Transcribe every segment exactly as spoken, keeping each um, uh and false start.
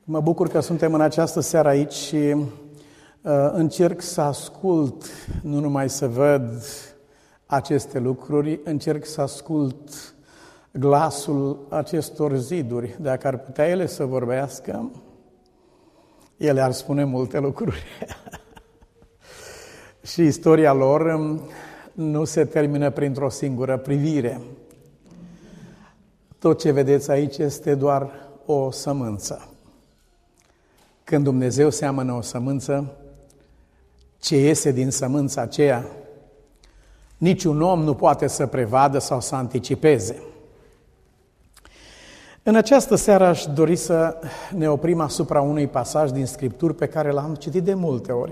Mă bucur că suntem în această seară aici și uh, încerc să ascult, nu numai să văd aceste lucruri, încerc să ascult glasul acestor ziduri. Dacă ar putea ele să vorbească, ele ar spune multe lucruri. Și istoria lor nu se termină printr-o singură privire. Tot ce vedeți aici este doar o sămânță. Când Dumnezeu seamănă o sămânță, ce iese din sămânța aceea, niciun om nu poate să prevadă sau să anticipeze. În această seară aș dori să ne oprim asupra unui pasaj din Scripturi pe care l-am citit de multe ori,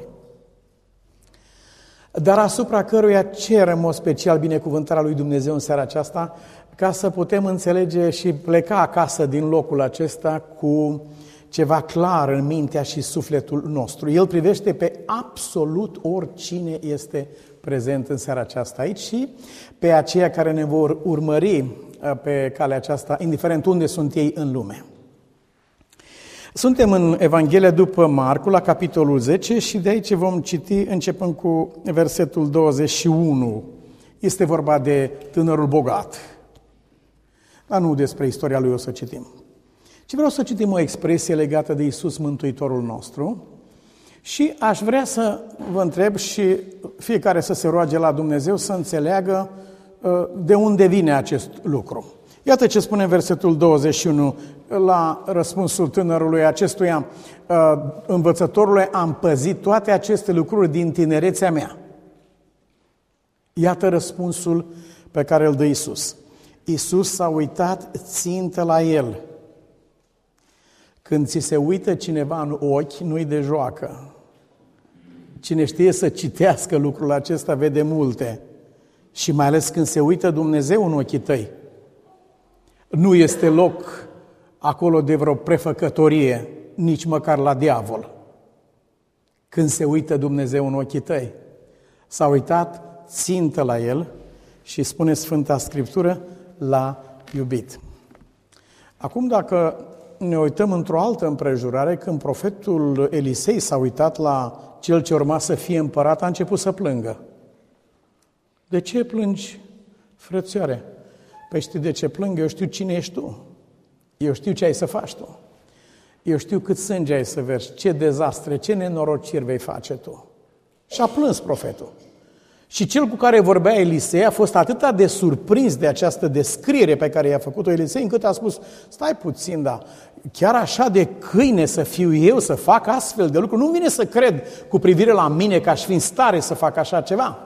dar asupra căruia cer în mod special binecuvântarea lui Dumnezeu în seara aceasta, ca să putem înțelege și pleca acasă din locul acesta cu ceva clar în mintea și sufletul nostru. El privește pe absolut oricine este prezent în seara aceasta aici și pe aceia care ne vor urmări pe calea aceasta, indiferent unde sunt ei în lume. Suntem în Evanghelia după Marcu, la capitolul zece, și de aici vom citi începând cu versetul douăzeci și unu. Este vorba de tânărul bogat. Dar nu despre istoria lui o să citim. Ci vreau să citim o expresie legată de Iisus Mântuitorul nostru și aș vrea să vă întreb și fiecare să se roage la Dumnezeu să înțeleagă de unde vine acest lucru. Iată ce spune în versetul douăzeci și unu la răspunsul tânărului acestuia: învățătorule, am păzit toate aceste lucruri din tinerețea mea. Iată răspunsul pe care îl dă Iisus. Iisus s-a uitat țintă la el. Când ți se uită cineva în ochi, nu-i de joacă. Cine știe să citească lucrul acesta vede multe. Și mai ales când se uită Dumnezeu în ochii tăi. Nu este loc acolo de vreo prefăcătorie, nici măcar la diavol. Când se uită Dumnezeu în ochii tăi. S-a uitat țintă la el și spune Sfânta Scriptură, l-a iubit. Acum, dacă ne uităm într-o altă împrejurare, când profetul Elisei s-a uitat la cel ce urma să fie împărat, a început să plângă. De ce plângi, frățioare? Păi știi de ce plâng? Eu știu cine ești tu. Eu știu ce ai să faci tu. Eu știu cât sânge ai să vergi, ce dezastre, ce nenorociri vei face tu. Și a plâns profetul. Și cel cu care vorbea Elisei a fost atât de surprins de această descriere pe care i-a făcut-o Elisei, încât a spus: stai puțin, da, chiar așa de câine să fiu eu să fac astfel de lucruri? Nu vine să cred cu privire la mine că aș fi în stare să fac așa ceva.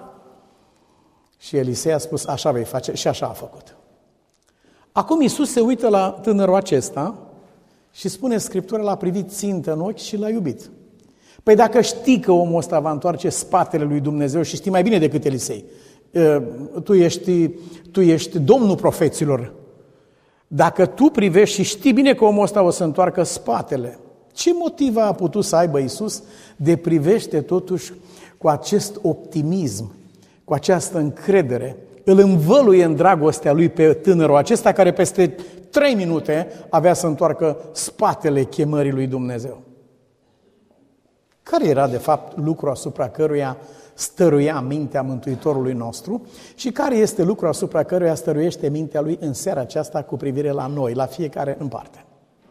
Și Elisei a spus: așa vei face, și așa a făcut. Acum Iisus se uită la tânărul acesta și spune Scriptura, l-a privit țintă în ochi și l-a iubit. Păi dacă știi că omul ăsta va întoarce spatele lui Dumnezeu și știi mai bine decât Elisei, tu ești, tu ești domnul profeților, dacă tu privești și știi bine că omul ăsta o să întoarcă spatele, ce motiv a putut să aibă Iisus de privește totuși cu acest optimism, cu această încredere? Îl învăluie în dragostea lui pe tânărul acesta care peste trei minute avea să întoarcă spatele chemării lui Dumnezeu. Care era, de fapt, lucru asupra căruia stăruia mintea Mântuitorului nostru și care este lucru asupra căruia stăruiește mintea lui în seara aceasta cu privire la noi, la fiecare în parte?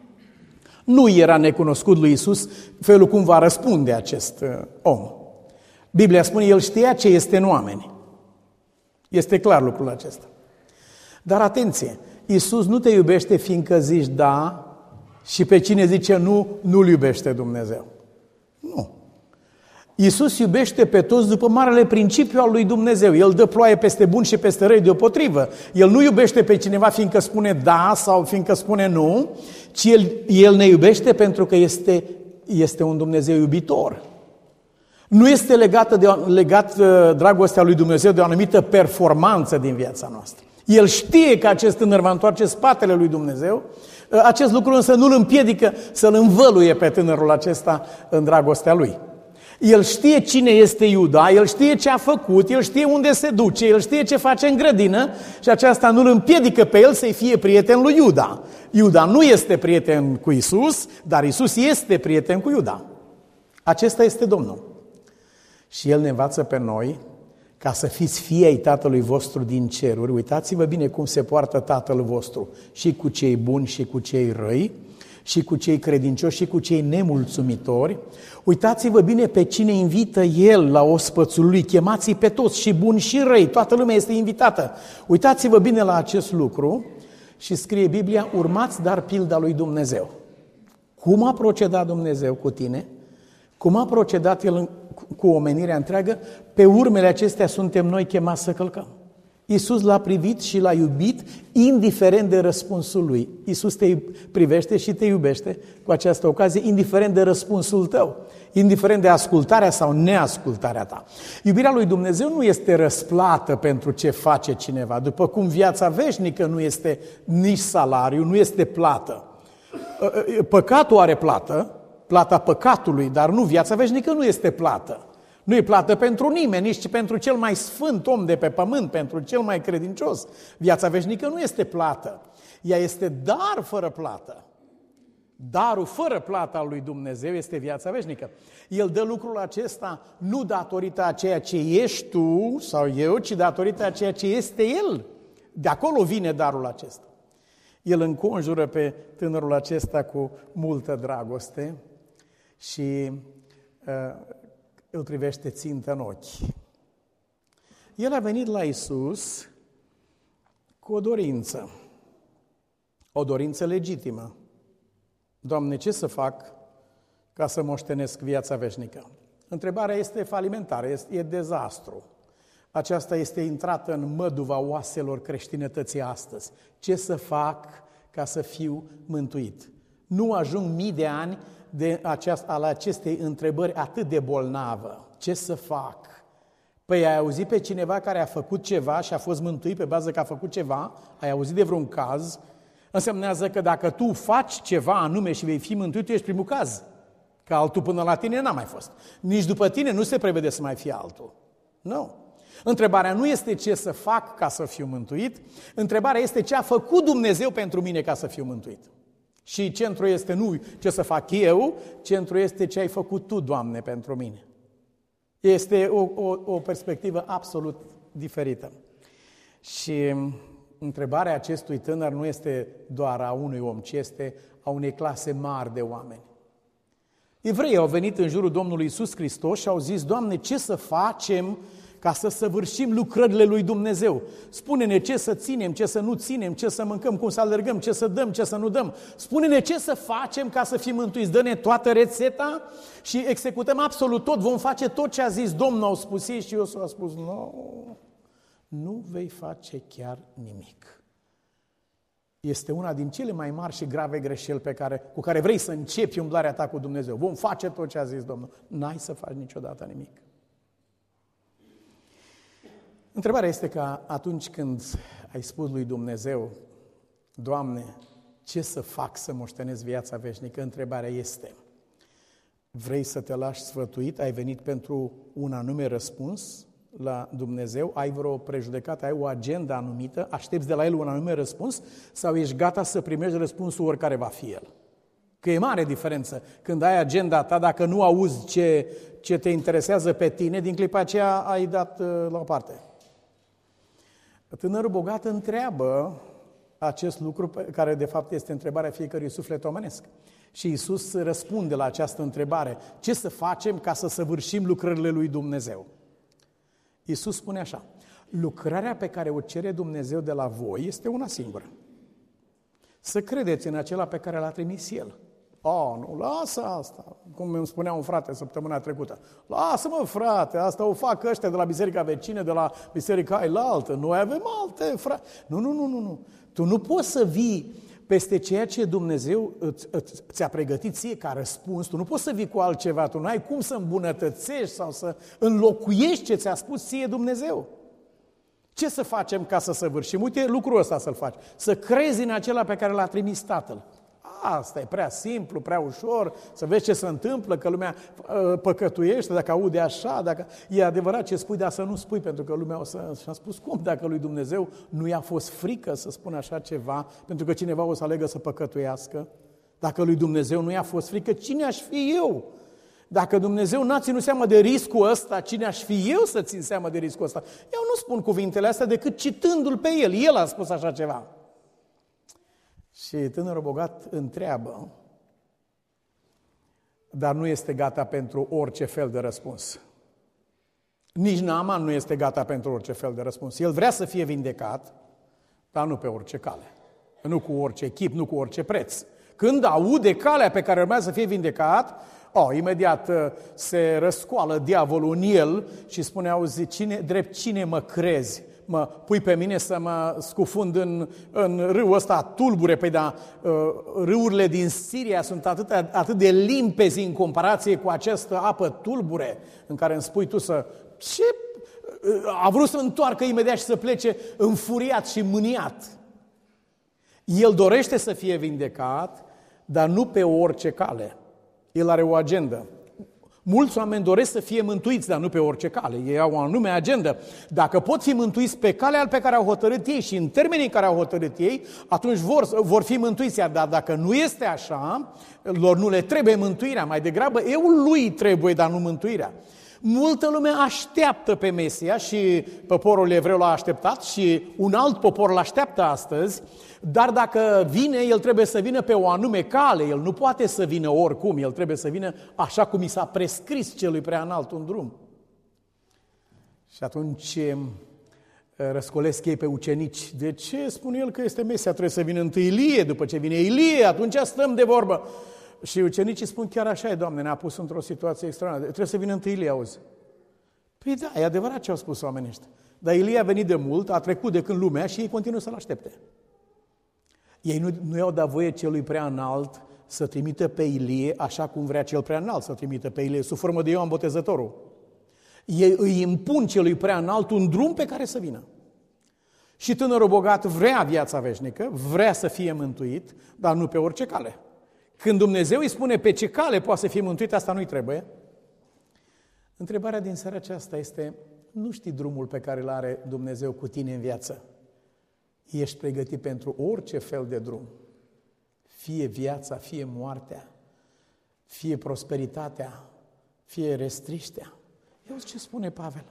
Nu era necunoscut lui Iisus felul cum va răspunde acest om. Biblia spune, el știa ce este în oameni. Este clar lucrul acesta. Dar atenție, Iisus nu te iubește fiindcă zici da și pe cine zice nu, nu-L iubește Dumnezeu. Nu. Iisus iubește pe toți după marele principiu al lui Dumnezeu. El dă ploaie peste buni și peste răi deopotrivă. El nu iubește pe cineva fiindcă spune da sau fiindcă spune nu, ci El, el ne iubește pentru că este, este un Dumnezeu iubitor. Nu este legată de, legat dragostea lui Dumnezeu de o anumită performanță din viața noastră. El știe că acest tânăr va întoarce spatele lui Dumnezeu. Acest lucru însă nu îl împiedică să-l învăluie pe tânărul acesta în dragostea lui. El știe cine este Iuda, el știe ce a făcut, el știe unde se duce, el știe ce face în grădină și aceasta nu îl împiedică pe el să-i fie prieten lui Iuda. Iuda nu este prieten cu Iisus, dar Iisus este prieten cu Iuda. Acesta este Domnul. Și El ne învață pe noi ca să fiți fii ai Tatălui vostru din ceruri. Uitați-vă bine cum se poartă Tatăl vostru și cu cei buni și cu cei răi, și cu cei credincioși și cu cei nemulțumitori. Uitați-vă bine pe cine invită El la ospățul Lui. Chemați-i pe toți, și buni și răi. Toată lumea este invitată. Uitați-vă bine la acest lucru și scrie Biblia: urmați dar pilda lui Dumnezeu. Cum a procedat Dumnezeu cu tine? Cum a procedat El cu omenirea întreagă? Pe urmele acestea suntem noi chemați să călcăm. Iisus l-a privit și l-a iubit, indiferent de răspunsul Lui. Iisus te privește și te iubește cu această ocazie, indiferent de răspunsul tău, indiferent de ascultarea sau neascultarea ta. Iubirea lui Dumnezeu nu este răsplată pentru ce face cineva, după cum viața veșnică nu este nici salariu, nu este plată. Păcatul are plată, plata păcatului, dar nu, viața veșnică nu este plată. Nu e plată pentru nimeni, nici pentru cel mai sfânt om de pe pământ, pentru cel mai credincios. Viața veșnică nu este plată. Ea este dar fără plată. Darul fără plată al lui Dumnezeu este viața veșnică. El dă lucrul acesta nu datorită a ceea ce ești tu sau eu, ci datorită a ceea ce este El. De acolo vine darul acesta. El înconjură pe tânărul acesta cu multă dragoste și uh, îl privește țintă în ochi. El a venit la Iisus cu o dorință, o dorință legitimă. Doamne, ce să fac ca să moștenesc viața veșnică? Întrebarea este falimentară, este, e dezastru. Aceasta este intrată în măduva oaselor creștinătății astăzi. Ce să fac ca să fiu mântuit? Nu ajung mii de ani de aceast, al acestei întrebări atât de bolnavă. Ce să fac? Păi ai auzit pe cineva care a făcut ceva și a fost mântuit pe bază că a făcut ceva? Ai auzit de vreun caz? Însemnează că dacă tu faci ceva anume și vei fi mântuit, tu ești primul caz. Că altul până la tine n-a mai fost. Nici după tine nu se prevede să mai fie altul. Nu. Întrebarea nu este ce să fac ca să fiu mântuit, întrebarea este ce a făcut Dumnezeu pentru mine ca să fiu mântuit. Și centrul este nu ce să fac eu, centrul este ce ai făcut Tu, Doamne, pentru mine. Este o, o, o perspectivă absolut diferită. Și întrebarea acestui tânăr nu este doar a unui om, ci este a unei clase mari de oameni. Evreii au venit în jurul Domnului Iisus Hristos și au zis: Doamne, ce să facem ca să săvârșim lucrările lui Dumnezeu? Spune-ne ce să ținem, ce să nu ținem, ce să mâncăm, cum să alergăm, ce să dăm, ce să nu dăm. Spune-ne ce să facem ca să fim mântuiți. Dă-ne toată rețeta și executăm absolut tot. Vom face tot ce a zis Domnul, au spus ei, și Iosua a spus: nu, nu vei face chiar nimic. Este una din cele mai mari și grave greșeli pe care, cu care vrei să începi umblarea ta cu Dumnezeu. Vom face tot ce a zis Domnul. N-ai să faci niciodată nimic. Întrebarea este că atunci când ai spus lui Dumnezeu: Doamne, ce să fac să moștenesc viața veșnică? Întrebarea este: vrei să te lași sfătuit? Ai venit pentru un anume răspuns la Dumnezeu? Ai vreo prejudecată? Ai o agendă anumită? Aștepți de la El un anume răspuns? Sau ești gata să primești răspunsul oricare va fi el? Că e mare diferență când ai agenda ta, dacă nu auzi ce, ce te interesează pe tine, din clipa aceea ai dat la o parte. Tânărul bogat întreabă acest lucru, care de fapt este întrebarea fiecărui suflet omenesc. Și Iisus răspunde la această întrebare: ce să facem ca să săvârșim lucrările lui Dumnezeu? Iisus spune așa: lucrarea pe care o cere Dumnezeu de la voi este una singură. Să credeți în acela pe care l-a trimis El. Oh, nu, lasă asta, cum îmi spunea un frate săptămâna trecută. Lasă-mă, frate, asta o fac ăștia de la biserica vecină, de la biserica ailaltă. Noi avem alte, frate. Nu, nu, nu, nu, nu. Tu nu poți să vii peste ceea ce Dumnezeu ți-a pregătit ție ca răspuns. Tu nu poți să vii cu altceva. Tu nu ai cum să îmbunătățești sau să înlocuiești ce ți-a spus ție Dumnezeu. Ce să facem ca să săvârșim? Uite lucrul ăsta să-l faci. Să crezi în acela pe care l-a trimis Tatăl. Asta e prea simplu, prea ușor, să vezi ce se întâmplă, că lumea uh, păcătuiește, dacă aude așa, dacă e adevărat ce spui, dar să nu spui, pentru că lumea o să... Și am spus, cum dacă lui Dumnezeu nu i-a fost frică să spună așa ceva, pentru că cineva o să alegă să păcătuiască? Dacă lui Dumnezeu nu i-a fost frică, cine aș fi eu? Dacă Dumnezeu n-a ținut seama de riscul ăsta, cine aș fi eu să țin seama de riscul ăsta? Eu nu spun cuvintele astea decât citându-l pe el. El a spus așa ceva. Și tânărul bogat întreabă, dar nu este gata pentru orice fel de răspuns. Nici Naaman nu este gata pentru orice fel de răspuns. El vrea să fie vindecat, dar nu pe orice cale. Nu cu orice chip, nu cu orice preț. Când aude calea pe care urmează să fie vindecat, oh, imediat se răscoală diavolul în el și spune, auzi, cine, drept cine mă crezi? Mă pui pe mine să mă scufund în, în râul ăsta tulbure, păi da, râurile din Siria sunt atât, atât de limpezi în comparație cu această apă tulbure în care îmi spui tu să... Ce? A vrut să întoarcă imediat și să plece înfuriat și mâniat. El dorește să fie vindecat, dar nu pe orice cale. El are o agendă. Mulți oameni doresc să fie mântuiți, dar nu pe orice cale. Ei au o anume agendă. Dacă pot fi mântuiți pe calea pe care au hotărât ei și în termenii în care au hotărât ei, atunci vor, vor fi mântuiți. Dar dacă nu este așa, lor nu le trebuie mântuirea. Mai degrabă, eu lui trebuie, dar nu mântuirea. Multă lume așteaptă pe Mesia și poporul evreu l-a așteptat și un alt popor l-așteaptă astăzi, dar dacă vine, el trebuie să vină pe o anume cale, el nu poate să vină oricum, el trebuie să vină așa cum i s-a prescris celui prea înalt un drum. Și atunci răscolesc ei pe ucenici. De ce spune el că este Mesia? Trebuie să vină întâi Ilie, după ce vine Ilie, atunci stăm de vorbă. Și ucenicii spun, chiar așa e, Doamne, ne-a pus într-o situație extraordinară. Trebuie să vină întâi Ilie, auzi. Păi da, e adevărat ce au spus oamenii ăștia. Dar Ilie a venit de mult, a trecut de când lumea și ei continuă să-l aștepte. Ei nu, nu i-au dat voie celui prea înalt să trimită pe Ilie așa cum vrea cel prea înalt să trimită pe Ilie, sub formă de Ioan Botezătorul. Ei îi impun celui prea înalt un drum pe care să vină. Și tânărul bogat vrea viața veșnică, vrea să fie mântuit, dar nu pe orice cale. Când Dumnezeu îi spune pe ce cale poate să fie mântuit, asta nu-i trebuie. Întrebarea din seara aceasta este, nu știi drumul pe care îl are Dumnezeu cu tine în viață? Ești pregătit pentru orice fel de drum. Fie viața, fie moartea, fie prosperitatea, fie restriștea. Eu ce spune Pavel?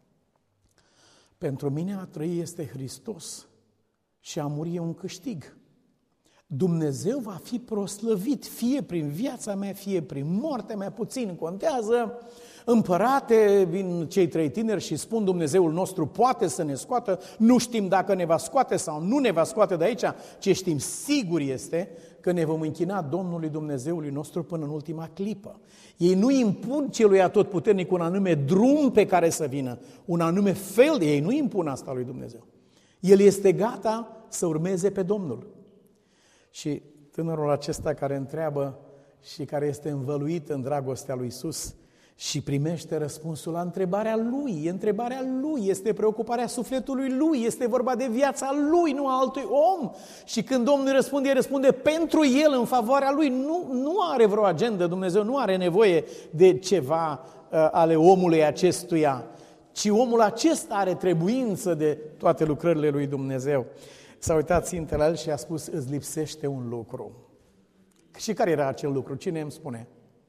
Pentru mine a trăi este Hristos și a muri e un câștig. Dumnezeu va fi proslăvit, fie prin viața mea, fie prin moartea mea, puțin contează. Împărate, vin cei trei tineri și spun, Dumnezeul nostru poate să ne scoată, nu știm dacă ne va scoate sau nu ne va scoate de aici, ce știm sigur este că ne vom închina Domnului Dumnezeului nostru până în ultima clipă. Ei nu impun celui atotputernic un anume drum pe care să vină, un anume fel, ei nu impun asta lui Dumnezeu. El este gata să urmeze pe Domnul. Și tânărul acesta care întreabă și care este învăluit în dragostea lui Iisus și primește răspunsul la întrebarea lui, e întrebarea lui, este preocuparea sufletului lui, este vorba de viața lui, nu a altui om. Și când Domnul răspunde, el răspunde pentru el, în favoarea lui. Nu, nu are vreo agendă, Dumnezeu nu are nevoie de ceva uh, ale omului acestuia, ci omul acesta are trebuință de toate lucrările lui Dumnezeu. S-a uitat țintele la el și a spus, îți lipsește un lucru. Și care era acel lucru? Cine îmi spune?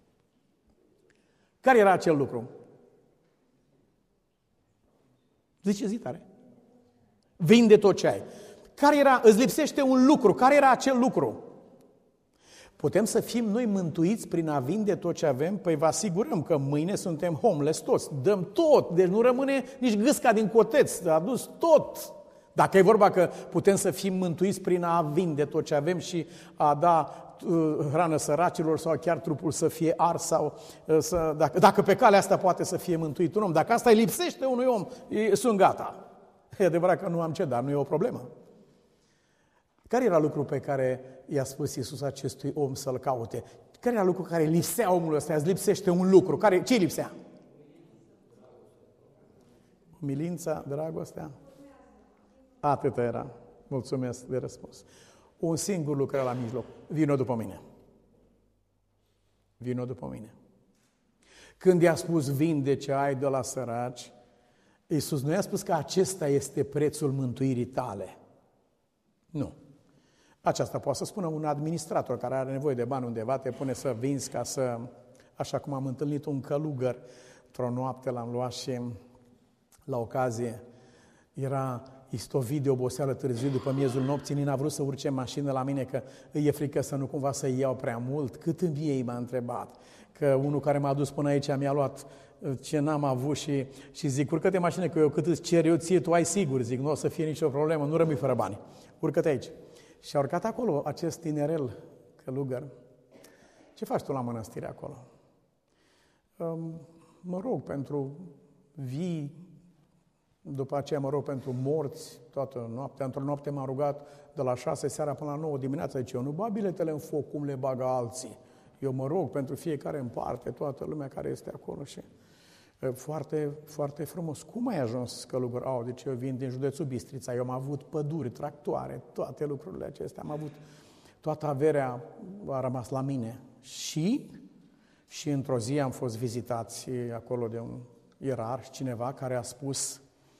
Care era acel lucru? Zice, zi tare. Vinde tot ce ai. Care era? Îți lipsește un lucru. Care era acel lucru? Putem să fim noi mântuiți prin a vinde tot ce avem? Păi vă asigurăm că mâine suntem homeless toți. Dăm tot. Deci nu rămâne nici gâsca din coteț. A dus tot. Dacă e vorba că putem să fim mântuiți prin a vinde tot ce avem și a da uh, hrană săracilor sau chiar trupul să fie ars sau uh, să, dacă, dacă pe calea asta poate să fie mântuit un om, dacă asta îi lipsește unui om, e, sunt gata. E adevărat că nu am ce, dar nu e o problemă. Care era lucrul pe care i-a spus Iisus acestui om să-l caute? Care era lucrul care lipsea omului ăsta? Îți lipsește un lucru. Care, ce lipsea? Umilința, dragostea. Atât era. Mulțumesc de răspuns. Un singur lucru la mijloc. Vino după mine. Vino după mine. Când i-a spus vinde ce ai de la săraci, Iisus nu i-a spus că acesta este prețul mântuirii tale. Nu. Aceasta poate să spună un administrator care are nevoie de bani undeva, te pune să vinzi ca să... Așa cum am întâlnit un călugăr într-o noapte, l-am luat și la ocazie era istovit de oboseală târziu după miezul nopții, n-a vrut să urce în mașină la mine că îi e frică să nu cumva să iau prea mult. Cât îmi ei m-a întrebat, că unul care m-a dus până aici mi-a luat ce n-am avut și, și zic, urcă-te în mașină, că eu cât îți cer eu ție, tu ai sigur, zic, nu o să fie nicio problemă, nu rămâi fără bani, urcă-te aici. Și a urcat acolo acest tinerel călugăr. Ce faci tu la mănăstire acolo? Mă rog pentru vii, după aceea mă rog pentru morți, toată noaptea. Într-o noapte m-am rugat de la șase seara până la nouă dimineața. Zice, eu nu bag biletele în foc cum le bagă alții. Eu mă rog pentru fiecare în parte, toată lumea care este acolo. Și foarte, foarte frumos. Cum ai ajuns călugăr? Au, deci eu vin din județul Bistrița, eu am avut păduri, tractoare, toate lucrurile acestea. Am avut, toată averea a rămas la mine. Și, și într-o zi am fost vizitați acolo de un ierarh, cineva care a spus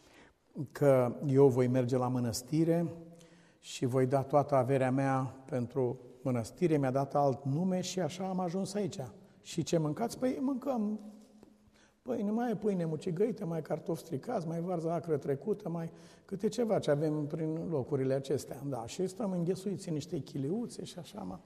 că eu voi merge la mănăstire și voi da toată averea mea pentru mănăstire, mi-a dat alt nume și așa am ajuns aici. Și ce mâncați? Păi mâncăm pâine, mai pâine mucigăită, mai cartofi stricați, mai varză acră trecută, mai câte ceva ce avem prin locurile acestea. Da, și stăm înghesuiți în niște chiliuțe și așa. Mă,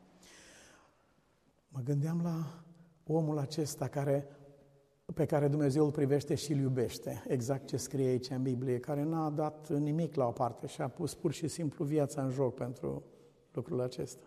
mă gândeam la omul acesta care... pe care Dumnezeu îl privește și îl iubește, exact ce scrie aici în Biblie, care n-a dat nimic la o parte și a pus pur și simplu viața în joc pentru lucrul acesta.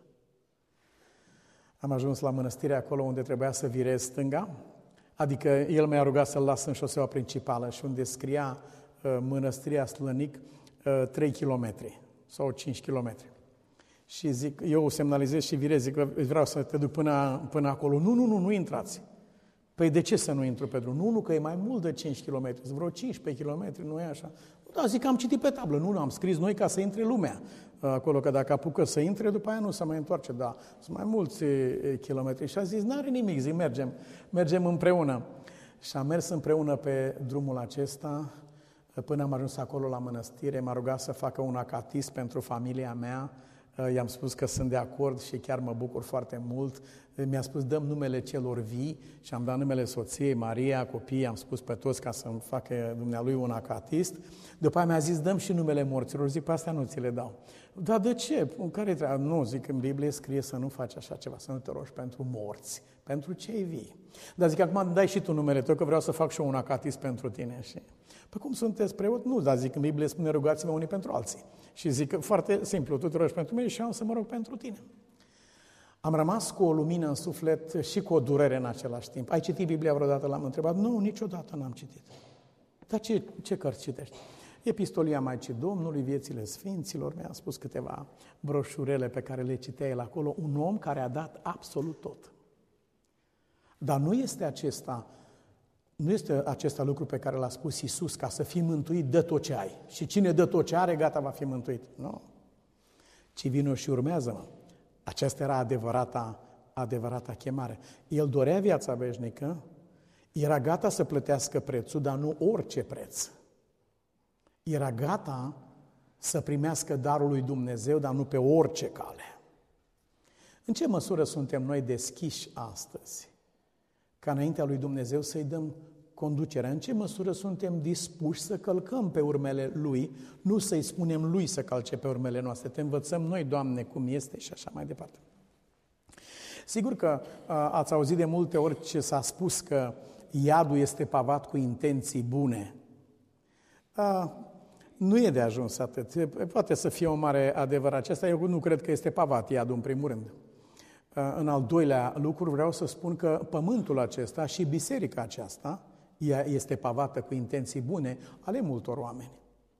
Am ajuns la mănăstire acolo unde trebuia să virez stânga, adică el mi-a rugat să-l las în șoseaua principală și unde scria uh, Mănăstirea Slănic uh, trei kilometri sau cinci kilometri. Și zic, eu semnalizez și virez, zic, vreau să te duc până, până acolo. Nu, nu, nu, nu intrați. Păi de ce să nu intru pe drum? Nu, nu, că e mai mult de cinci kilometri, sunt vreo cincisprezece kilometri, nu e așa? Da, zic că am citit pe tablă, nu, am scris noi ca să intre lumea acolo, că dacă apucă să intre, după aia nu se mai întoarce, da, sunt mai mulți kilometri. Și a zis, n-are nimic, zic, mergem, mergem împreună. Și am mers împreună pe drumul acesta, până am ajuns acolo la mănăstire, m-a rugat să facă un acatism pentru familia mea. I-am spus că sunt de acord și chiar mă bucur foarte mult. Mi-a spus, dăm numele celor vii și am dat numele soției, Maria, copiii, am spus pe toți ca să-mi facă dumnealui un acatist. După aia mi-a zis, dăm și numele morților. Zic, pe astea nu ți le dau. Dar de ce? Care treaba? Nu, zic, în Biblie scrie să nu faci așa ceva, să nu te rogi pentru morți, pentru cei vii. Dar zic, acum dai și tu numele tău, că vreau să fac și eu un acatist pentru tine. Și... Păi cum sunteți preot? Nu, dar zic, în Biblie spune, rugați-vă unii pentru alții. Și zic, foarte simplu, tu te rogi pentru mine și eu am să mă rog pentru tine. Am rămas cu o lumină în suflet și cu o durere în același timp. Ai citit Biblia vreodată? L-am întrebat. Nu, niciodată n-am citit. Dar ce, ce cărți citești? Epistolia Maicii Domnului, Viețile Sfinților, mi-a spus câteva broșurele pe care le citea el acolo. Un om care a dat absolut tot. Dar nu este acesta... Nu este acesta lucru pe care l-a spus Iisus, ca să fii mântuit, dă tot ce ai. Și cine dă tot ce are, gata, va fi mântuit. Nu. Ci vino și urmează-mă. Aceasta era adevărata, adevărata chemare. El dorea viața veșnică, era gata să plătească prețul, dar nu orice preț. Era gata să primească darul lui Dumnezeu, dar nu pe orice cale. În ce măsură suntem noi deschiși astăzi? Ca înaintea lui Dumnezeu să-i dăm conducerea. În ce măsură suntem dispuși să călcăm pe urmele Lui, nu să-i spunem Lui să calce pe urmele noastre. Te învățăm noi, Doamne, cum este și așa mai departe. Sigur că ați auzit de multe ori ce s-a spus că iadul este pavat cu intenții bune. A, nu e de ajuns atât. Poate să fie o mare adevăr acesta. Eu nu cred că este pavat iadul în primul rând. În al doilea lucru vreau să spun că pământul acesta și biserica aceasta ea este pavată cu intenții bune ale multor oameni.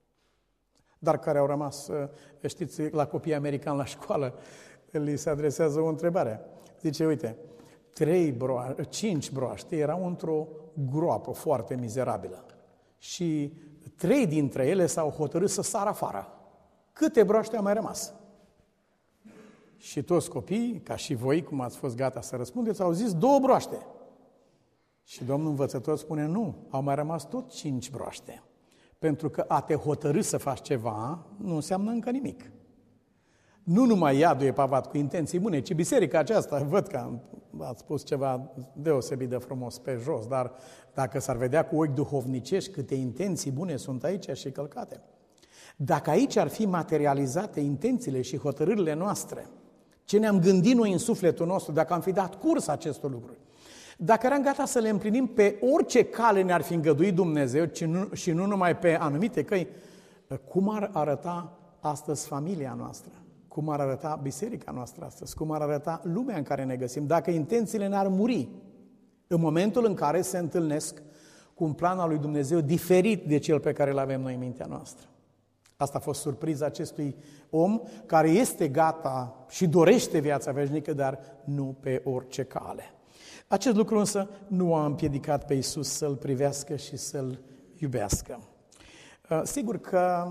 Dar care au rămas, știți, la copiii americani la școală, li se adresează o întrebare. Zice, uite, trei broaște, cinci broaște erau într-o groapă foarte mizerabilă și trei dintre ele s-au hotărât să sară afară. Câte broaște au mai rămas? Și toți copiii, ca și voi, cum ați fost gata să răspundeți, au zis două broaște. Și domnul învățător spune, nu, au mai rămas tot cinci broaște. Pentru că a te hotărî să faci ceva nu înseamnă încă nimic. Nu numai iadul e pavat cu intenții bune, ci biserica aceasta, văd că ați spus ceva deosebit de frumos pe jos, dar dacă s-ar vedea cu ochi duhovnicești câte intenții bune sunt aici și călcate. Dacă aici ar fi materializate intențiile și hotărârile noastre, ce ne-am gândit noi în sufletul nostru, dacă am fi dat curs acestor lucruri, dacă eram gata să le împlinim pe orice cale ne-ar fi îngăduit Dumnezeu și nu numai pe anumite căi, cum ar arăta astăzi familia noastră? Cum ar arăta biserica noastră astăzi? Cum ar arăta lumea în care ne găsim? Dacă intențiile n-ar muri în momentul în care se întâlnesc cu un plan al lui Dumnezeu diferit de cel pe care îl avem noi în mintea noastră. Asta a fost surpriza acestui om care este gata și dorește viața veșnică, dar nu pe orice cale. Acest lucru însă nu a împiedicat pe Iisus să-l privească și să-l iubească. Sigur că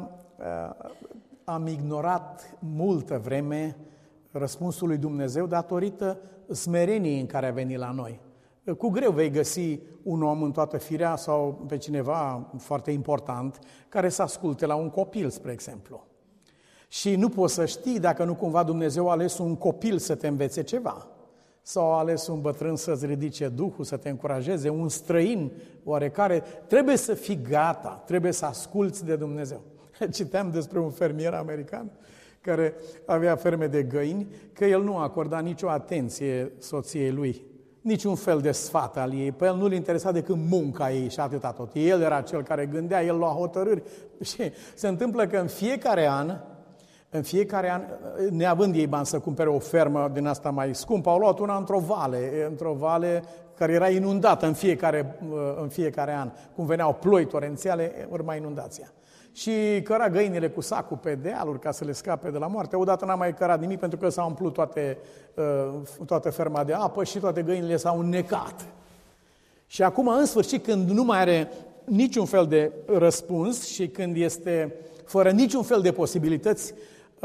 am ignorat multă vreme răspunsul lui Dumnezeu datorită smereniei în care a venit la noi. Cu greu vei găsi un om în toată firea sau pe cineva foarte important care să asculte la un copil, spre exemplu. Și nu poți să știi dacă nu cumva Dumnezeu a ales un copil să te învețe ceva. Sau a ales un bătrân să-ți ridice duhul, să te încurajeze, un străin oarecare. Trebuie să fii gata, trebuie să asculți de Dumnezeu. Citeam despre un fermier american care avea ferme de găini, că el nu acorda nicio atenție soției lui, niciun fel de sfat al ei. Pe el nu-l interesa decât munca ei și atâta tot. El era cel care gândea, el lua hotărâri. Și se întâmplă că în fiecare an, în fiecare an, neavând ei bani să cumpere o fermă din asta mai scumpă, au luat una într-o vale, într-o vale care era inundată în fiecare, în fiecare an. Cum veneau ploi torențiale, urma inundația. Și căra găinile cu sacul pe dealuri ca să le scape de la moarte. Odată n-a mai cărat nimic pentru că s-a umplut toate, toată ferma de apă și toate găinile s-au înnecat. Și acum, în sfârșit, când nu mai are niciun fel de răspuns și când este fără niciun fel de posibilități,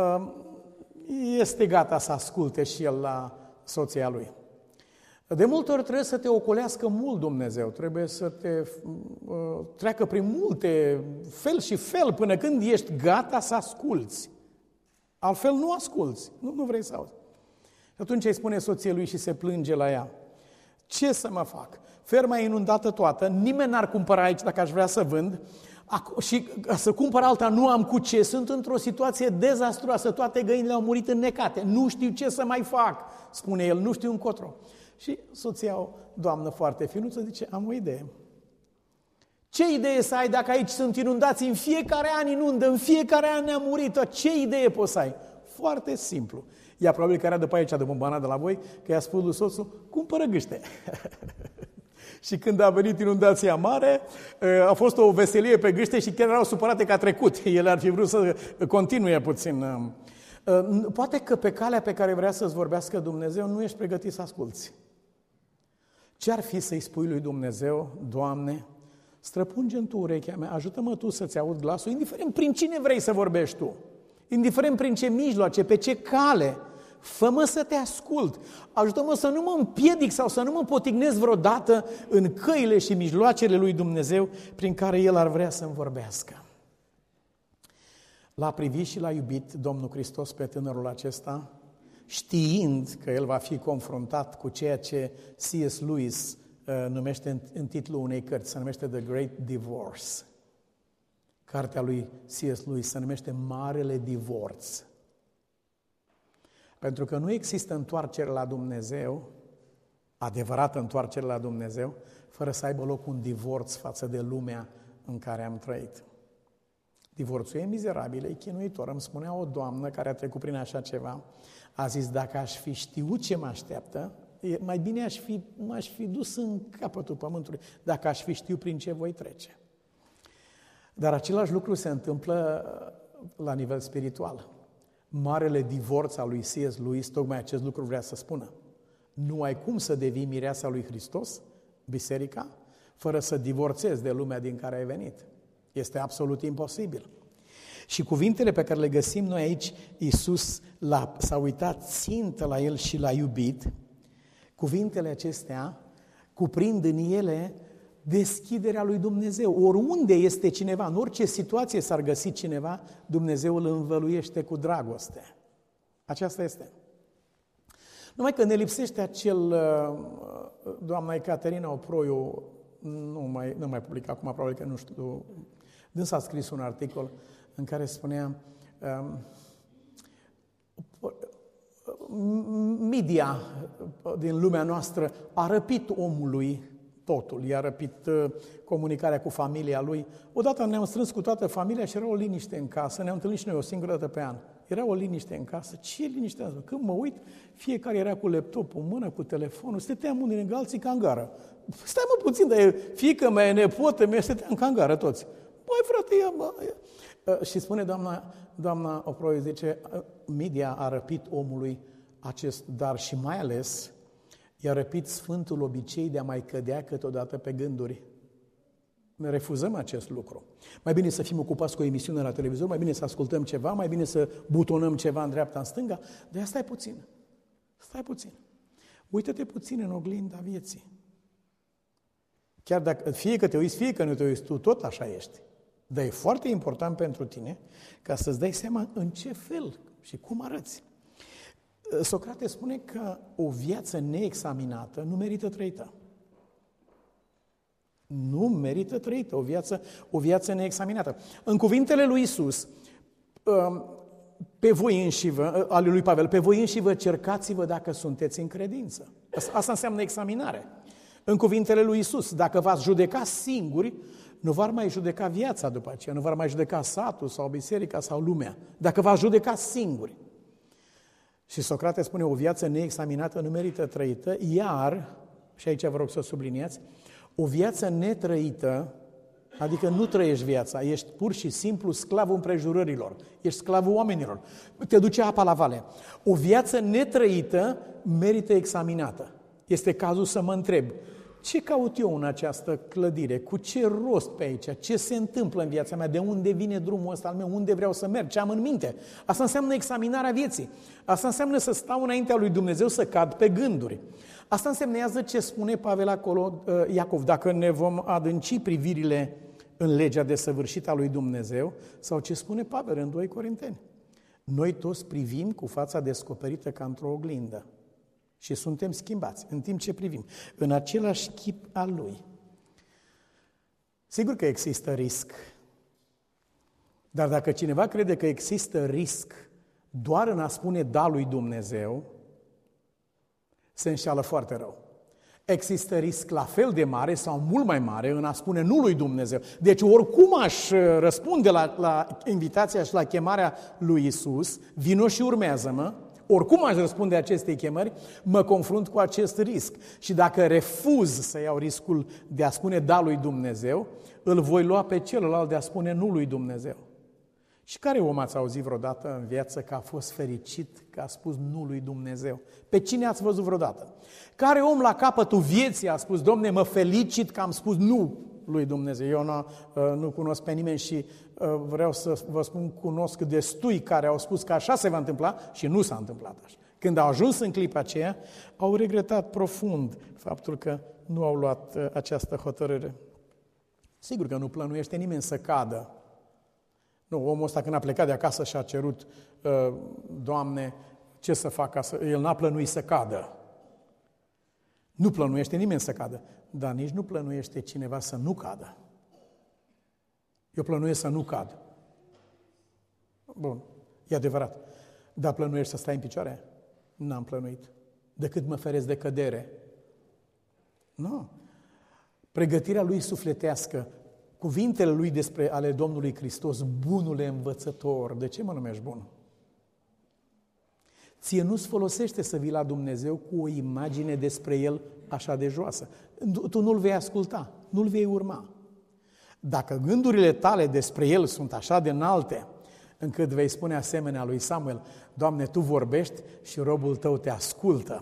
este gata să asculte și el la soția lui. De multe ori trebuie să te ocolească mult Dumnezeu, trebuie să te uh, treacă prin multe fel și fel până când ești gata să asculți. Altfel nu asculți, nu, nu vrei să auzi. Atunci îi spune soției lui și se plânge la ea. Ce să mă fac? Ferma e inundată toată, nimeni n-ar cumpăra aici dacă aș vrea să vând și să cumpăr alta nu am cu ce, sunt într-o situație dezastruoasă, toate găinile au murit înnecate, nu știu ce să mai fac, spune el, nu știu încotro. Și soția, o doamnă foarte finuță, zice, am o idee. Ce idee să ai dacă aici sunt inundații, în fiecare an inundă, în fiecare an ne-a murit, ce idee poți să ai? Foarte simplu. Ea probabil că era după aici, după bana de la voi, că i-a spus lui soțul, cumpără gâște. Și când a venit inundația mare, a fost o veselie pe gâște și chiar erau supărate că a trecut. Ele ar fi vrut să continue puțin. Poate că pe calea pe care vrea să-ți vorbească Dumnezeu nu ești pregătit să asculți. Ce-ar fi să-i spui lui Dumnezeu, Doamne, străpunge-mi Tu urechea mea, ajută-mă Tu să-ți aud glasul, indiferent prin cine vrei să vorbești Tu, indiferent prin ce mijloace, pe ce cale, fă-mă să te ascult, ajută-mă să nu mă împiedic sau să nu mă potignesc vreodată în căile și mijloacele lui Dumnezeu prin care El ar vrea să-mi vorbească. L-a privit și l-a iubit Domnul Hristos pe tânărul acesta, știind că el va fi confruntat cu ceea ce C S Lewis uh, numește în, în titlul unei cărți, se numește The Great Divorce. Cartea lui C S Lewis se numește Marele Divorț. Pentru că nu există întoarcere la Dumnezeu, adevărată întoarcere la Dumnezeu, fără să aibă loc un divorț față de lumea în care am trăit. Divorțul e mizerabil, e chinuitor. Îmi spunea o doamnă care a trecut prin așa ceva, a zis, dacă aș fi știut ce mă așteaptă, mai bine aș fi, m-aș fi dus în capătul pământului, dacă aș fi știut prin ce voi trece. Dar același lucru se întâmplă la nivel spiritual. Marele divorț al lui C S Lewis, tocmai acest lucru vrea să spună. Nu ai cum să devii mireasa lui Hristos, biserica, fără să divorțezi de lumea din care ai venit. Este absolut imposibil. Și cuvintele pe care le găsim noi aici, Iisus l-a, s-a uitat țintă la el și l-a iubit, cuvintele acestea cuprind în ele deschiderea lui Dumnezeu. Oriunde este cineva, în orice situație s-ar găsi cineva, Dumnezeu îl învăluiește cu dragoste. Aceasta este. Numai că ne lipsește acel, doamna Ecaterina Oproiu, nu mai, nu mai public acum, probabil că nu știu, dânsa a scris un articol în care spunea um, media din lumea noastră a răpit omului totul, i-a răpit uh, comunicarea cu familia lui. Odată ne-am strâns cu toată familia și era o liniște în casă, ne-am întâlnit și noi o singură dată pe an. Era o liniște în casă. Ce liniște asta? Când mă uit, fiecare era cu laptopul în mână, cu telefonul, stăteam unii lângă alții ca în gară. Stai mă puțin, dar e fiică mea, e nepotă mea, stăteam ca în gară toți. Băi frate, ia, bă, ia. Și spune doamna, doamna Oproiu, zice, media a răpit omului acest dar și mai ales i-a răpit sfântul obicei de a mai cădea câteodată pe gânduri. Ne refuzăm acest lucru. Mai bine să fim ocupați cu o emisiune la televizor, mai bine să ascultăm ceva, mai bine să butonăm ceva în dreapta, în stânga, dar stai puțin. Stai puțin. Uită-te puțin în oglinda vieții. Chiar dacă, fie că te uiți, fie că nu te uiți, tu tot așa ești. Dar e foarte important pentru tine ca să-ți dai seama în ce fel și cum arăți. Socrate spune că o viață neexaminată nu merită trăită. Nu merită trăită o viață, o viață neexaminată. În cuvintele lui Iisus, pe voi înșivă, ale lui Pavel, pe voi înșivă cercați-vă dacă sunteți în credință. Asta înseamnă examinare. În cuvintele lui Iisus, dacă v-ați judeca singuri, nu v-ar mai judeca viața după aceea, nu v-ar mai judeca satul sau biserica sau lumea. Dacă v-ați judeca singuri. Și Socrate spune, o viață neexaminată nu merită trăită, iar, și aici vă rog să subliniați, o viață netrăită, adică nu trăiești viața, ești pur și simplu sclavul împrejurărilor, ești sclavul oamenilor, te duce apa la vale. O viață netrăită merită examinată. Este cazul să mă întreb, ce caut eu în această clădire? Cu ce rost pe aici? Ce se întâmplă în viața mea? De unde vine drumul ăsta al meu? Unde vreau să merg? Ce am în minte? Asta înseamnă examinarea vieții. Asta înseamnă să stau înaintea lui Dumnezeu, să cad pe gânduri. Asta însemnează ce spune Pavel acolo, Iacov, dacă ne vom adânci privirile în legea desăvârșită a lui Dumnezeu, sau ce spune Pavel în doi Corinteni. Noi toți privim cu fața descoperită ca într-o oglindă. Și suntem schimbați în timp ce privim în același chip al Lui. Sigur că există risc, dar dacă cineva crede că există risc doar în a spune da lui Dumnezeu, se înșeală foarte rău. Există risc la fel de mare sau mult mai mare în a spune nu lui Dumnezeu. Deci oricum aș răspunde la, la invitația și la chemarea lui Iisus, vino și urmează-mă, oricum aș răspunde acestei chemări, mă confrunt cu acest risc. Și dacă refuz să iau riscul de a spune da lui Dumnezeu, îl voi lua pe celălalt de a spune nu lui Dumnezeu. Și care om ați auzit vreodată în viață că a fost fericit că a spus nu lui Dumnezeu? Pe cine ați văzut vreodată? Care om la capătul vieții a spus, Domne, mă felicit că am spus nu lui Dumnezeu? Eu nu, nu cunosc pe nimeni și vreau să vă spun, cunosc destui care au spus că așa se va întâmpla și nu s-a întâmplat așa. Când au ajuns în clipa aceea, au regretat profund faptul că nu au luat această hotărâre. Sigur că nu plănuiește nimeni să cadă. Nu, omul ăsta când a plecat de acasă și a cerut, Doamne, ce să fac ca să... El n-a plănuit să cadă. Nu plănuiește nimeni să cadă, dar nici nu plănuiește cineva să nu cadă. Eu plănuiesc să nu cad. Bun, e adevărat. Dar plănuiești să stai în picioare? N-am plănuit. Decât mă feresc de cădere. Nu. Pregătirea lui sufletească, cuvintele lui despre ale Domnului Hristos, bunule învățător. De ce mă numești bun? Ție nu-ți folosește să vii la Dumnezeu cu o imagine despre El așa de joasă. Tu nu-L vei asculta, nu-L vei urma. Dacă gândurile tale despre El sunt așa de înalte, încât vei spune asemenea lui Samuel, Doamne, Tu vorbești și robul Tău te ascultă.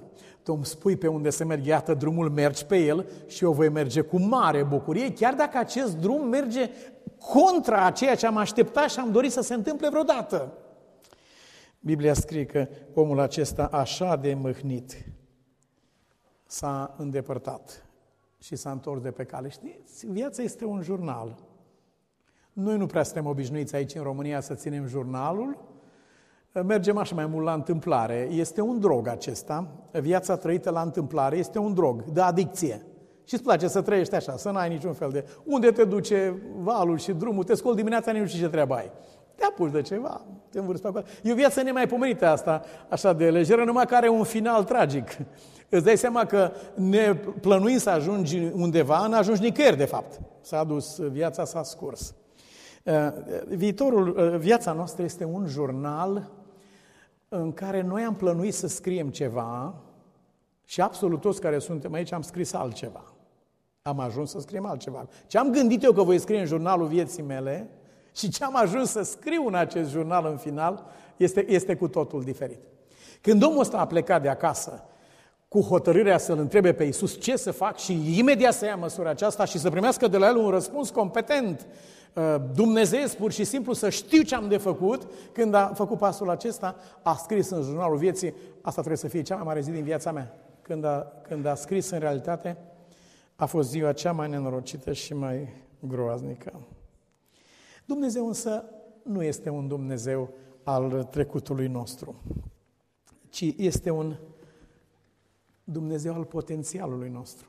tu îmi spui pe unde să merg, iată drumul, mergi pe el și eu voi merge cu mare bucurie, chiar dacă acest drum merge contra a ceea ce am așteptat și am dorit să se întâmple vreodată. Biblia scrie că omul acesta așa de mâhnit s-a îndepărtat și s-a întors de pe cale. Știți, viața este un jurnal. Noi nu prea suntem obișnuiți aici în România să ținem jurnalul, mergem așa mai mult la întâmplare. Este un drog acesta, viața trăită la întâmplare este un drog de adicție. Și îți place să trăiești așa, să n-ai niciun fel de... Unde te duce valul și drumul, te scoli dimineața, nici nu știi ce treabă ai. Te apuci de ceva, te învârți pe acolo. E o viață nemaipomenită asta, așa de lejeră, numai că are un final tragic. Îți dai seama că ne plănuim să ajungi undeva, n-ajungi nicăieri, de fapt. S-a dus, viața s-a scurs. Viitorul, viața noastră este un jurnal în care noi am plănuit să scriem ceva și absolut toți care suntem aici am scris altceva. Am ajuns să scriem altceva. Ce am gândit eu că voi scrie în jurnalul vieții mele și ce am ajuns să scriu în acest jurnal în final este, este cu totul diferit. Când omul ăsta a plecat de acasă cu hotărârea să-L întrebe pe Iisus ce să fac și imediat să ia măsura aceasta și să primească de la El un răspuns competent, dumnezeiesc, pur și simplu, să știu ce am de făcut, când a făcut pasul acesta, a scris în jurnalul vieții, asta trebuie să fie cea mai mare zi din viața mea. Când a, când a scris în realitate, a fost ziua cea mai nenorocită și mai groaznică. Dumnezeu însă nu este un Dumnezeu al trecutului nostru, ci este un Dumnezeu al potențialului nostru.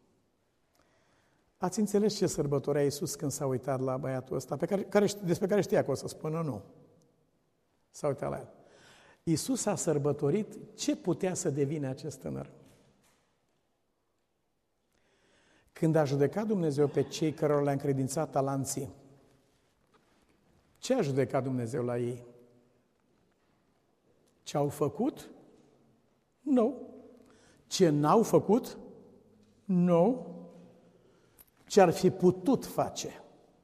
Ați înțeles ce sărbătorea Iisus când s-a uitat la băiatul ăsta, pe care, care, despre care știa că o să spună nu? S-a uitat la el. Iisus a sărbătorit ce putea să devină acest tânăr. Când a judecat Dumnezeu pe cei cărora le-a încredințat talanții, ce a judecat Dumnezeu la ei? Ce au făcut? Nu. Ce n-au făcut? Nu. Ce ar fi putut face?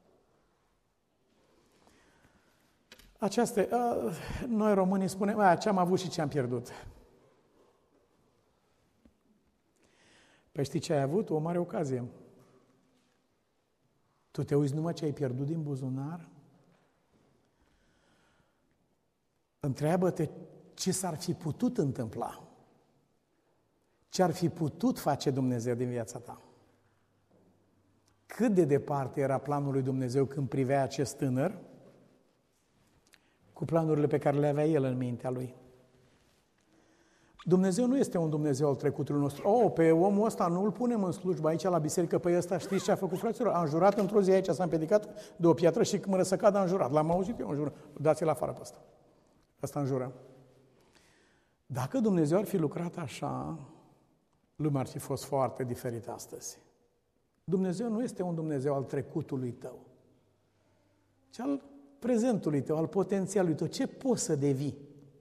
Aceasta, noi românii spunem, ce am avut și ce am pierdut. Păi știi ce ai avut? O mare ocazie. Tu te uiți numai ce ai pierdut din buzunar? Întreabă-te ce s-ar fi putut întâmpla. Ce ar fi putut face Dumnezeu din viața ta? Cât de departe era planul lui Dumnezeu când privea acest tânăr cu planurile pe care le avea el în mintea lui? Dumnezeu nu este un Dumnezeu al trecutului nostru. Oh, pe omul ăsta nu îl punem în slujbă aici la biserică, pe ăsta știți ce a făcut, fraților? Am jurat într-o zi aici, s-a împiedicat de o piatră și când mă să cadă am jurat. L-am auzit eu, am jurat. Dați-l afară pe ăsta. Ăsta înjură. Dacă Dumnezeu ar fi lucrat așa, lumea ar fi fost foarte diferită astăzi. Dumnezeu nu este un Dumnezeu al trecutului tău, ci al prezentului tău, al potențialului tău. Ce poți să devii?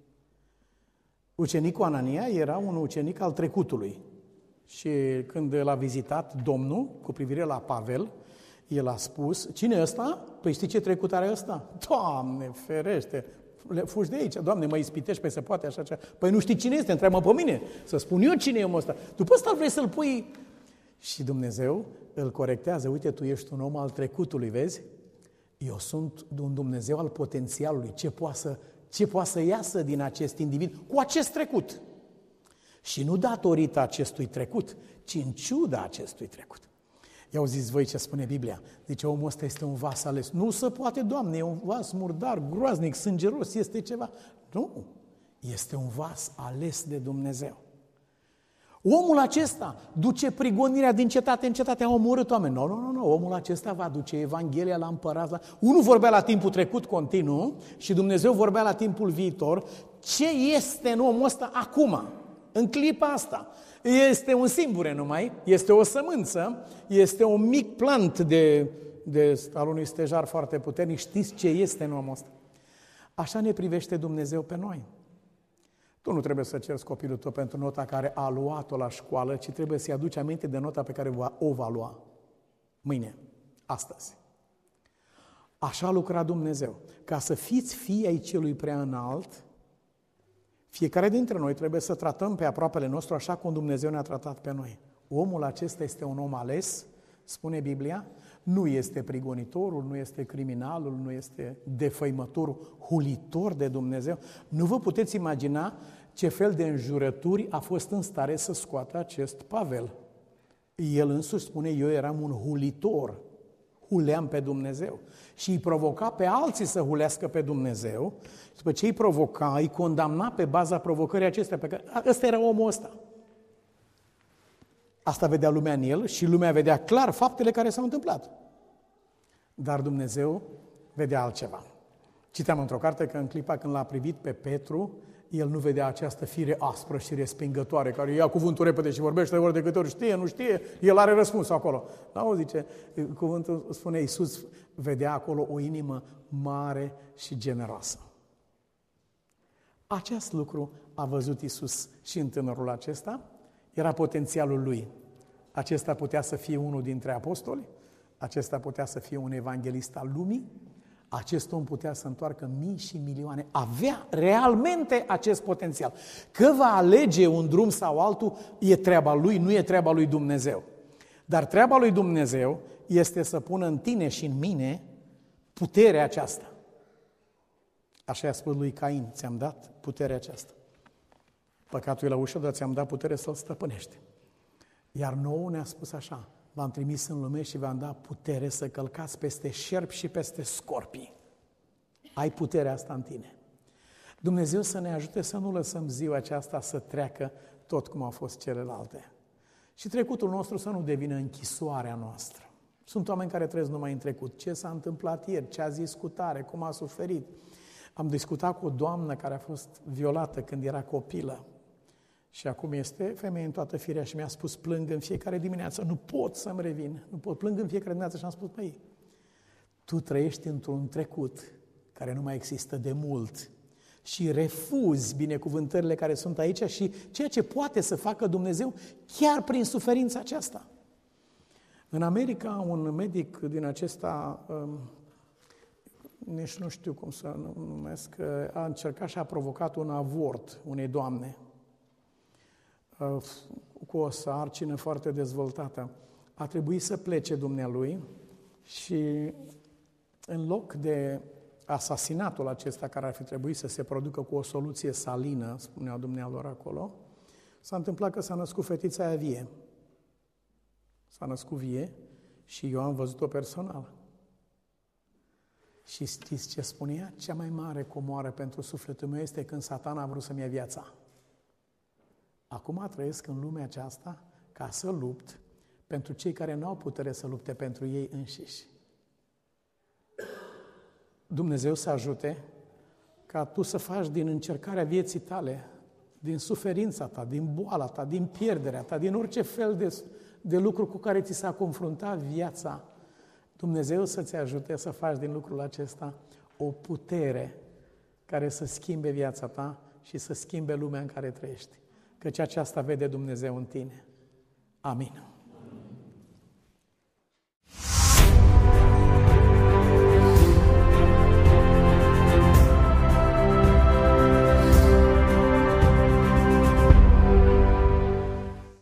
Ucenicul Anania era un ucenic al trecutului și când l-a vizitat Domnul cu privire la Pavel, el a spus, cine e ăsta? Păi știi ce trecut are ăsta? Doamne, ferește! Fugi de aici, Doamne, mă ispitești, pe se poate așa ceva. Păi nu știi cine este, întreabă pe mine, să spun eu cine e omul ăsta. După ăsta vrei să-l pui... Și Dumnezeu îl corectează, uite, tu ești un om al trecutului, vezi? Eu sunt un Dumnezeu al potențialului, ce poate să, ce poate să iasă din acest individ cu acest trecut. Și nu datorită acestui trecut, ci în ciuda acestui trecut. I-auziți voi ce spune Biblia? Zice, omul ăsta este un vas ales. Nu se poate, Doamne, e un vas murdar, groaznic, sângeros, este ceva. Nu, este un vas ales de Dumnezeu. Omul acesta duce prigonirea din cetate în cetate, a omorât oameni. Nu, nu, nu, nu, omul acesta va duce Evanghelia la împărat. La... Unul vorbea la timpul trecut continuu și Dumnezeu vorbea la timpul viitor. Ce este în omul ăsta acum, în clipa asta? Este un simbure numai, este o sămânță, este un mic plant de, de, al unui stejar foarte puternic. Știți ce este în omul ăsta? Așa ne privește Dumnezeu pe noi. Tu nu trebuie să ceri copilul tău pentru nota care a luat-o la școală, ci trebuie să-i aduci aminte de nota pe care o va lua mâine, astăzi. Așa lucra Dumnezeu. Ca să fiți fii ai celui prea înalt, Fiecare dintre noi trebuie să tratăm pe aproapele nostru așa cum Dumnezeu ne-a tratat pe noi. Omul acesta este un om ales, spune Biblia, nu este prigonitorul, nu este criminalul, nu este defăimătorul, hulitor de Dumnezeu. Nu vă puteți imagina ce fel de înjurături a fost în stare să scoată acest Pavel. El însuși spune, eu eram un hulitor, huleam pe Dumnezeu. Și îi provoca pe alții să hulească pe Dumnezeu. După ce îi provoca, îi condamna pe baza provocării acestea. Pe care... Ăsta era omul ăsta. Asta vedea lumea în el și lumea vedea clar faptele care s-au întâmplat. Dar Dumnezeu vedea altceva. Citeam într-o carte că în clipa când l-a privit pe Petru, el nu vedea această fire aspră și respingătoare, care ia cuvântul repede și vorbește ori de câte ori știe, nu știe, el are răspuns acolo. Da, zice, cuvântul spune Iisus, vedea acolo o inimă mare și generoasă. Acest lucru a văzut Iisus și în tânărul acesta, era potențialul lui. Acesta putea să fie unul dintre apostoli, acesta putea să fie un evanghelist al lumii, acest om putea să întoarcă mii și milioane, avea realmente acest potențial. Că va alege un drum sau altul, e treaba lui, nu e treaba lui Dumnezeu. Dar treaba lui Dumnezeu este să pună în tine și în mine puterea aceasta. Așa i-a spus lui Cain, ți-am dat puterea aceasta. Păcatul e la ușă, dar ți-am dat putere să-l stăpânești. Iar nouă ne-a spus așa, v-am trimis în lume și v-am dat putere să călcați peste șerpi și peste scorpii. Ai puterea asta în tine. Dumnezeu să ne ajute să nu lăsăm ziua aceasta să treacă tot cum au fost celelalte. Și trecutul nostru să nu devină închisoarea noastră. Sunt oameni care trăiesc numai în trecut. Ce s-a întâmplat ieri, ce a zis cu tare, cum a suferit. Am discutat cu o doamnă care a fost violată când era copilă. Și acum este femeie în toată firea și mi-a spus, plâng în fiecare dimineață, nu pot să-mi revin, nu pot, plâng în fiecare dimineață și am spus, măi, tu trăiești într-un trecut care nu mai există de mult și refuzi binecuvântările care sunt aici și ceea ce poate să facă Dumnezeu chiar prin suferința aceasta. În America, un medic din acesta, um, nici nu știu cum să numesc, a încercat și a provocat un avort unei doamne cu o sarcină foarte dezvoltată. A trebuit să plece dumnealui și în loc de asasinatul acesta care ar fi trebuit să se producă cu o soluție salină, spuneau dumnealor acolo, s-a întâmplat că s-a născut fetița aia vie. S-a născut vie și eu am văzut-o personal. Și știți ce spunea? Cea mai mare comoară pentru sufletul meu este când Satan a vrut să-mi ia viața. Acum trăiesc în lumea aceasta ca să lupt pentru cei care nu au putere să lupte pentru ei înșiși. Dumnezeu să ajute ca tu să faci din încercarea vieții tale, din suferința ta, din boala ta, din pierderea ta, din orice fel de, de lucru cu care ți s-a confruntat viața, Dumnezeu să-ți ajute să faci din lucrul acesta o putere care să schimbe viața ta și să schimbe lumea în care trăiești. Căci aceasta vede Dumnezeu în tine. Amin.